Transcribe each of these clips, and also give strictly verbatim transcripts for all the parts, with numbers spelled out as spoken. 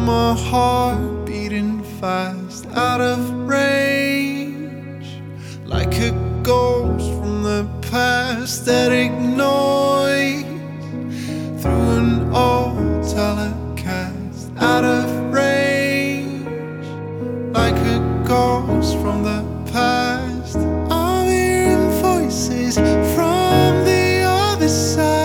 my heart beating fast, out of range, like a ghost from the past, static noise through an old telecast, out of range, like a ghost from the past. I'm hearing voices from the other side.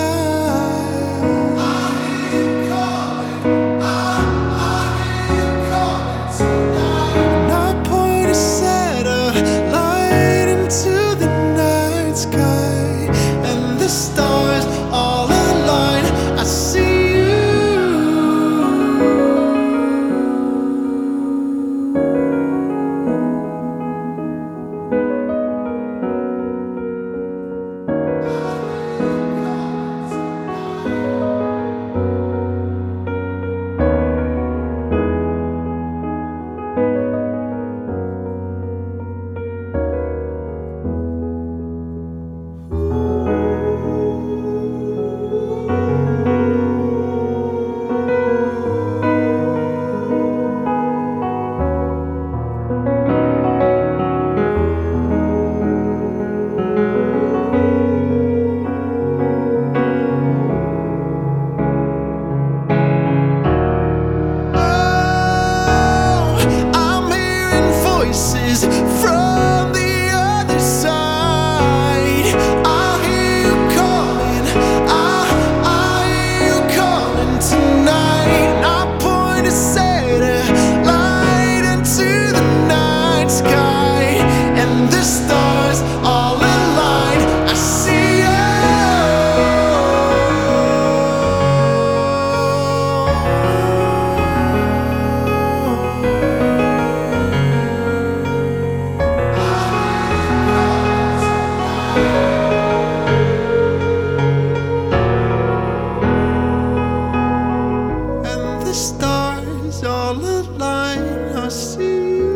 From the other side, I hear you calling, I, I hear you calling tonight. And I point a satellite into the night sky, and the stars all align. I see the stars all align. I see you.